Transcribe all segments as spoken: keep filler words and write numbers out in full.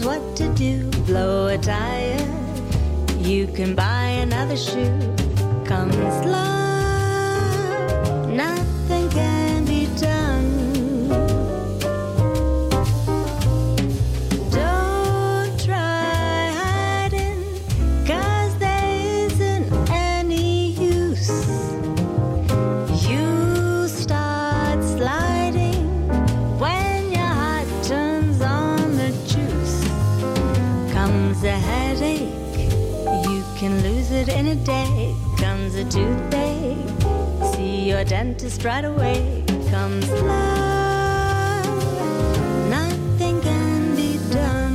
knows what to do. Blow a tire, you can buy another shoe. Comes love, nothing can be done. Don't try hiding, 'cause there isn't any use. You start sliding when your heart turns on the juice. Comes a headache, you can lose it in a day. Comes a toothache, see your dentist right away. Comes love, nothing can be done.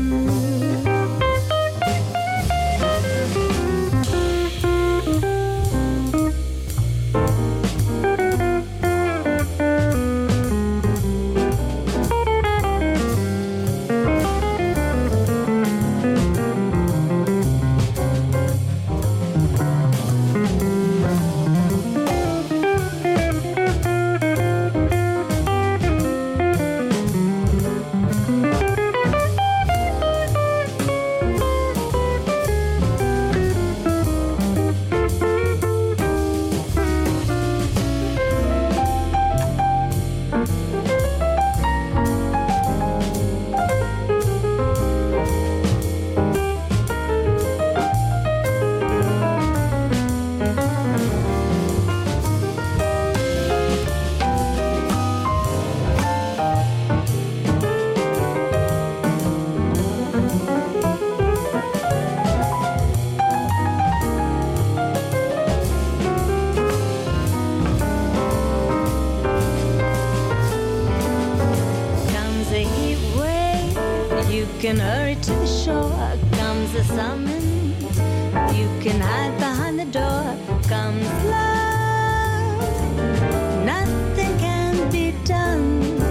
Can hurry to the shore. Comes the summons, you can hide behind the door. Comes love, nothing can be done.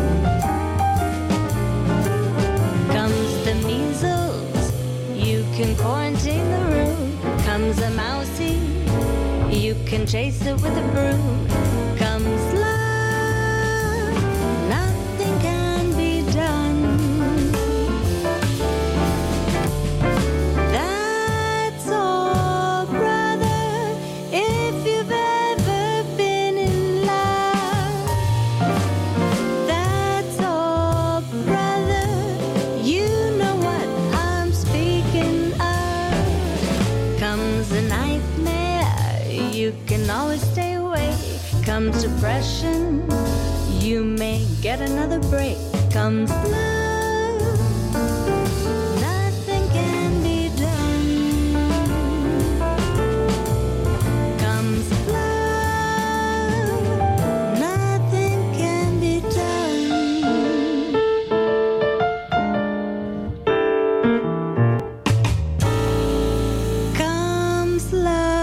Comes the measles, you can quarantine the room. Comes a mousey, you can chase it with a broom. Comes love, nothing can be done. You can always stay away. Comes depression, you may get another break. Comes love, nothing can be done. Comes love, nothing can be done. Comes love.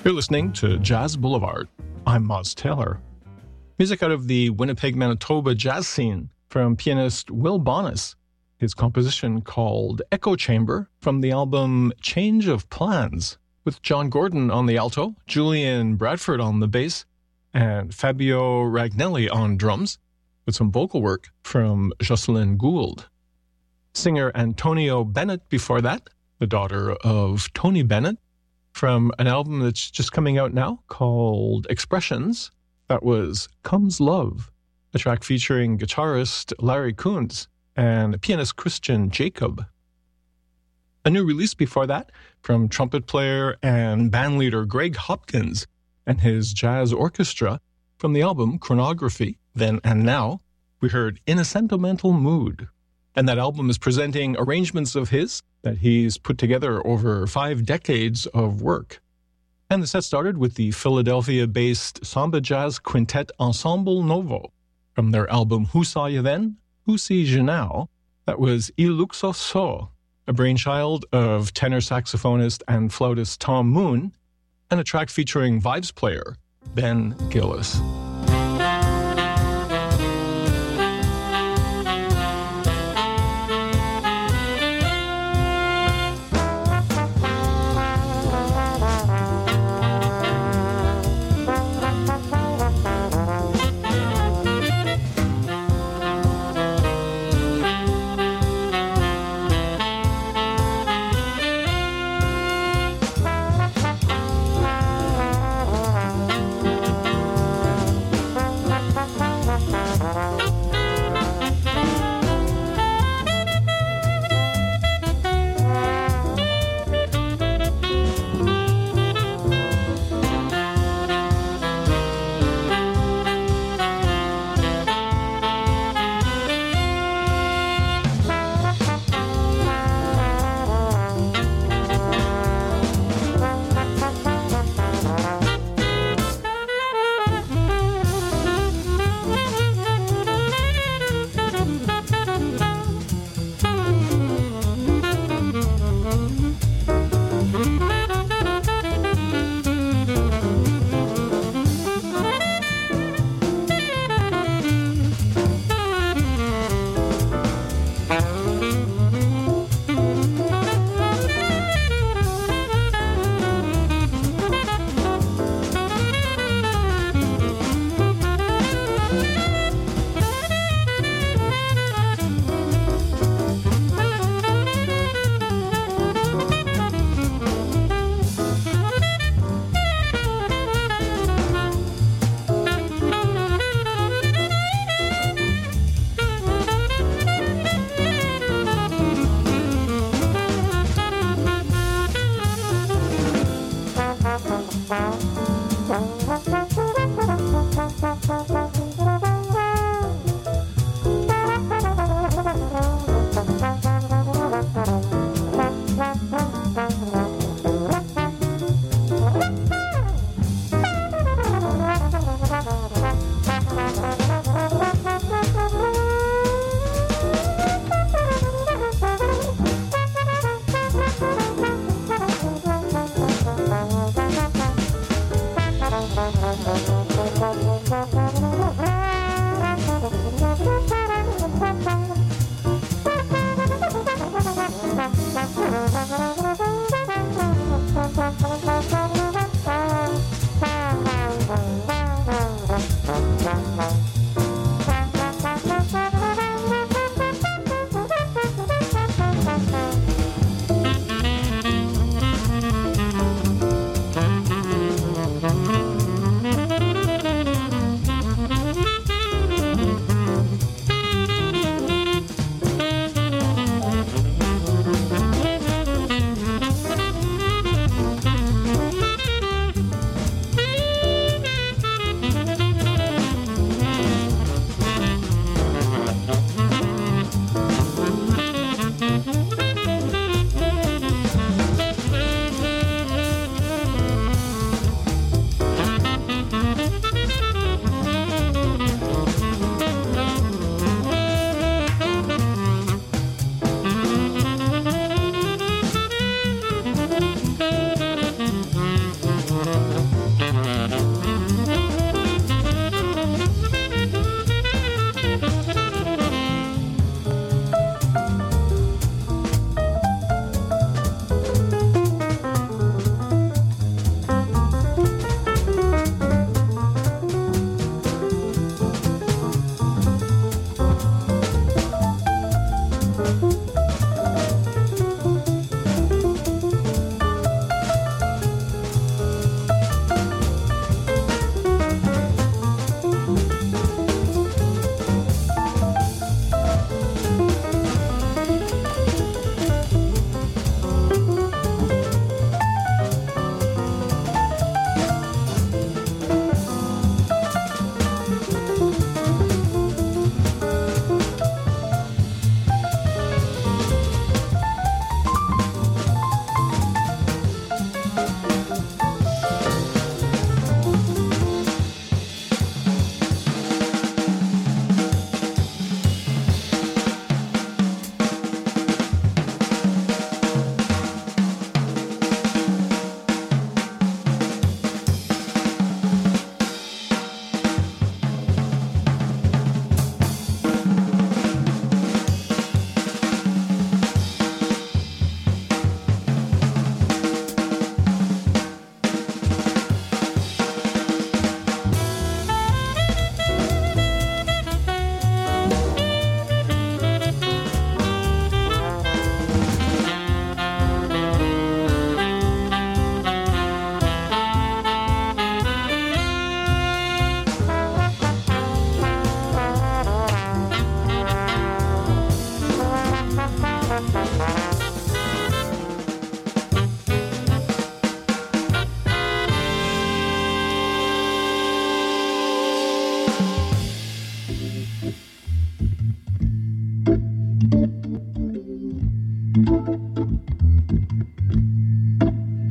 You're listening to Jazz Boulevard. I'm Moz Taylor. Music out of the Winnipeg, Manitoba jazz scene from pianist Will Bonas. His composition called Echo Chamber from the album Change of Plans, with John Gordon on the alto, Julian Bradford on the bass, and Fabio Ragnelli on drums, with some vocal work from Jocelyn Gould. Singer Antonio Bennett before that, the daughter of Tony Bennett, from an album that's just coming out now called Expressions. That was Comes Love, a track featuring guitarist Larry Kuntz and pianist Christian Jacob. A new release before that from trumpet player and bandleader Greg Hopkins and his jazz orchestra from the album Chronography, Then and Now, we heard In a Sentimental Mood. And that album is presenting arrangements of his that he's put together over five decades of work. And the set started with the Philadelphia-based Samba Jazz Quintet Ensemble Novo from their album Who Saw You Then? Who Sees You Now? That was Il Luxo So, a brainchild of tenor saxophonist and flautist Tom Moon, and a track featuring vibes player Ben Gillis.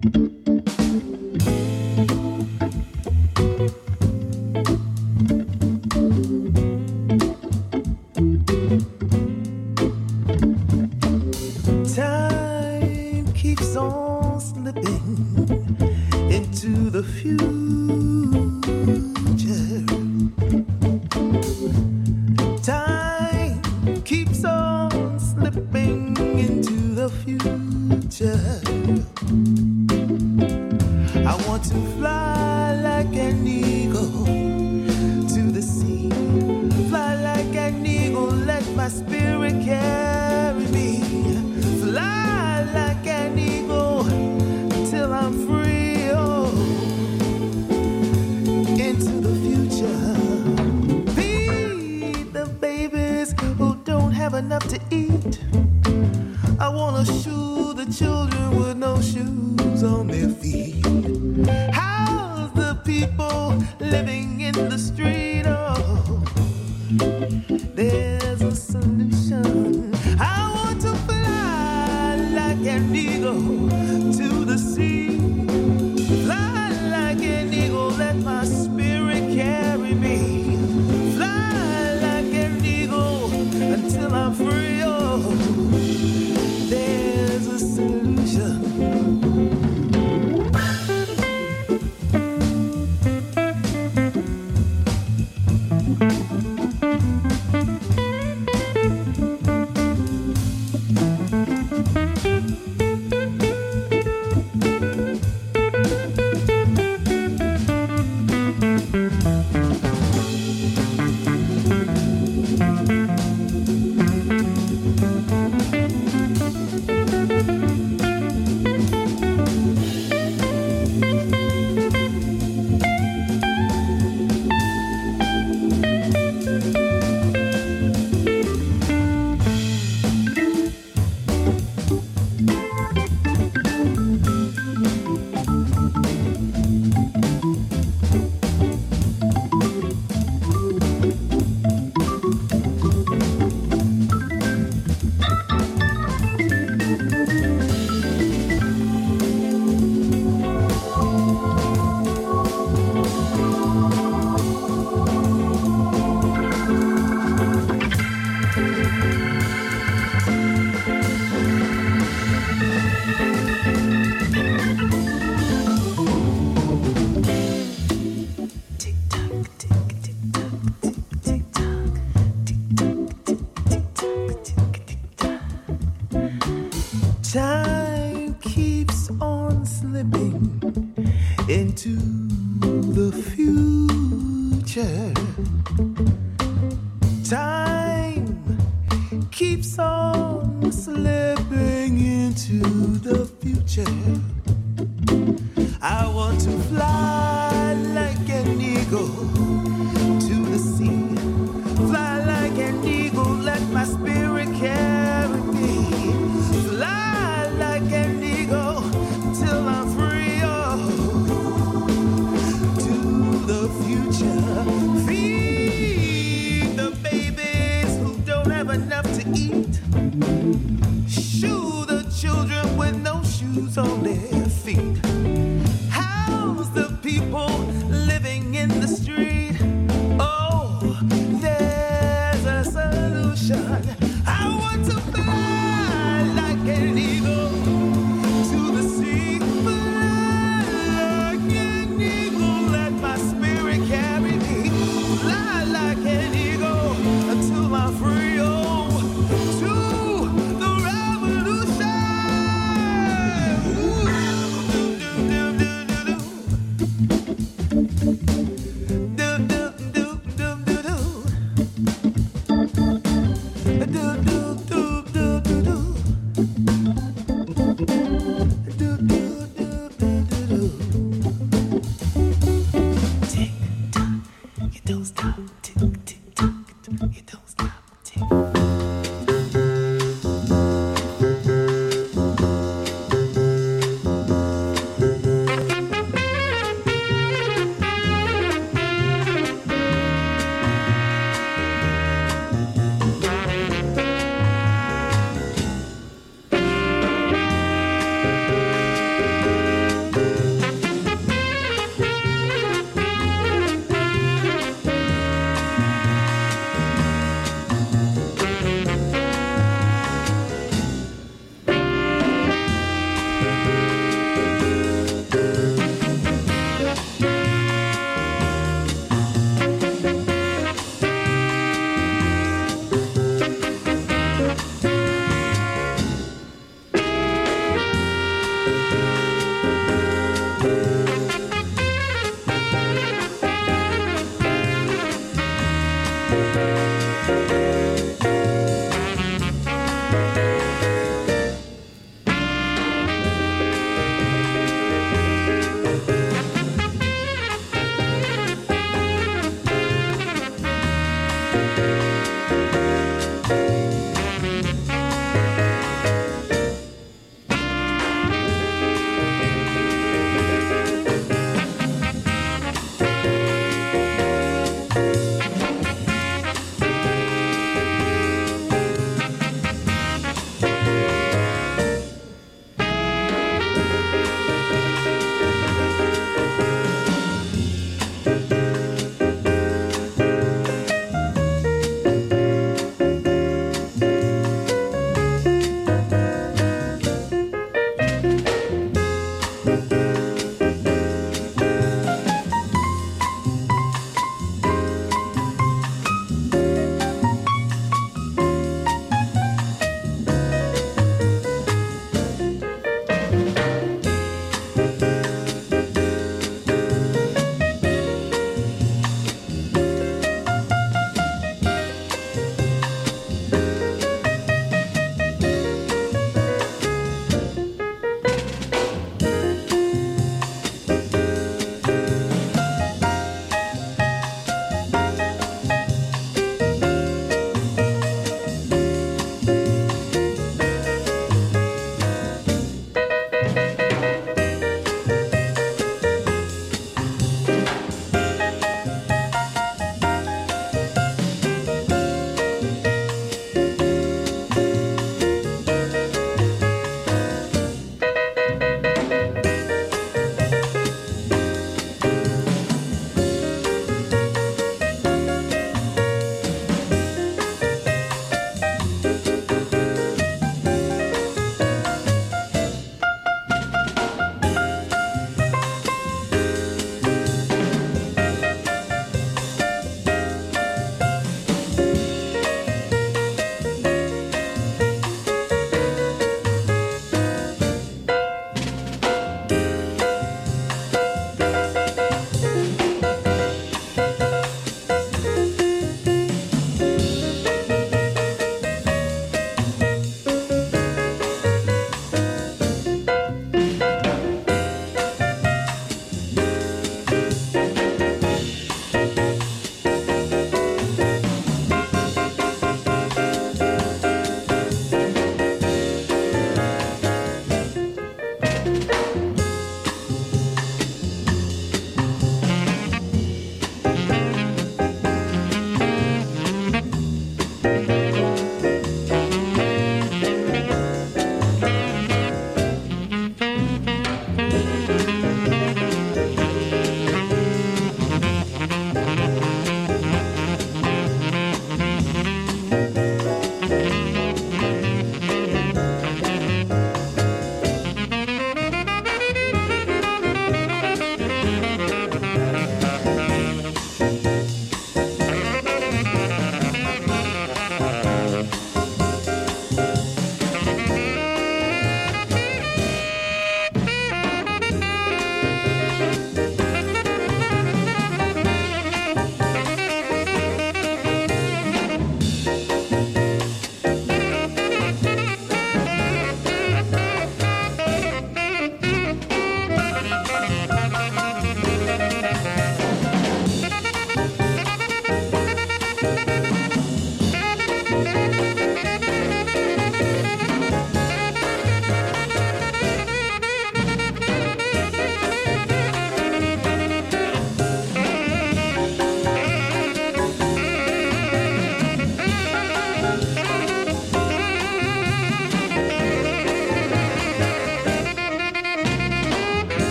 Do, do.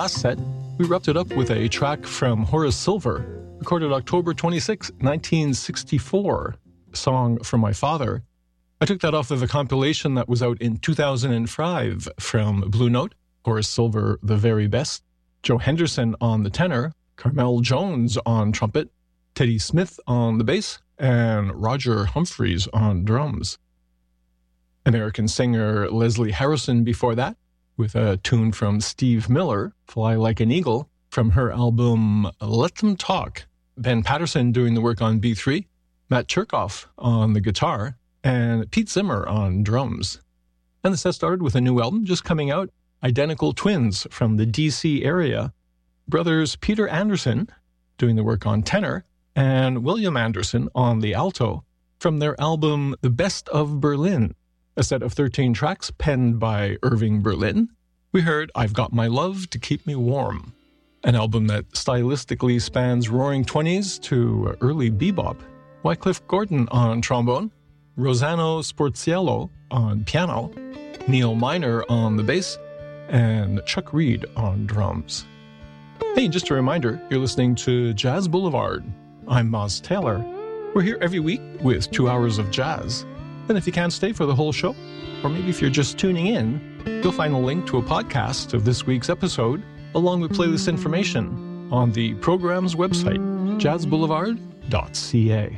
last set, we wrapped it up with a track from Horace Silver, recorded October twenty-sixth, nineteen sixty-four, a song from my father. I took that off of a compilation that was out in two thousand five from Blue Note, Horace Silver, The Very Best, Joe Henderson on the tenor, Carmel Jones on trumpet, Teddy Smith on the bass, and Roger Humphreys on drums. American singer Leslie Harrison before that, with a tune from Steve Miller, Fly Like an Eagle, from her album Let Them Talk. Ben Patterson doing the work on B three, Matt Cherkoff on the guitar, and Pete Zimmer on drums. And the set started with a new album just coming out, Identical Twins from the D C area. Brothers Peter Anderson doing the work on tenor, and William Anderson on the alto, from their album The Best of Berlin, a set of thirteen tracks penned by Irving Berlin. We heard I've Got My Love to Keep Me Warm, an album that stylistically spans roaring twenties to early bebop. Wycliffe Gordon on trombone, Rosanno Sportiello on piano, Neil Miner on the bass, and Chuck Reed on drums. Hey, just a reminder, you're listening to Jazz Boulevard. I'm Moz Taylor. We're here every week with two hours of jazz. And if you can't stay for the whole show, or maybe if you're just tuning in, you'll find a link to a podcast of this week's episode, along with playlist information, on the program's website, jazz boulevard dot c a.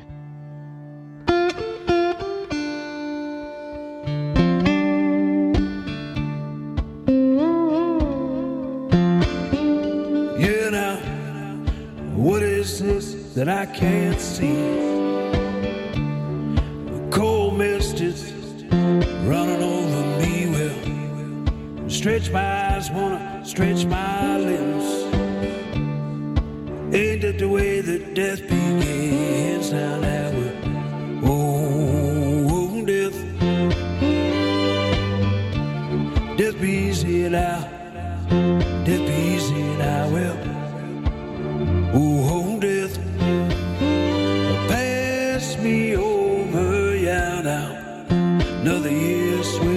Yeah, now, what is this that I can't see? Cold mist is running over me. Well, stretch my eyes, wanna stretch my limbs. Ain't that the way that death begins? Now that we're oh, death, death be easy now, death be easy now. Well, oh, death, pass me over. Now, another year sweet.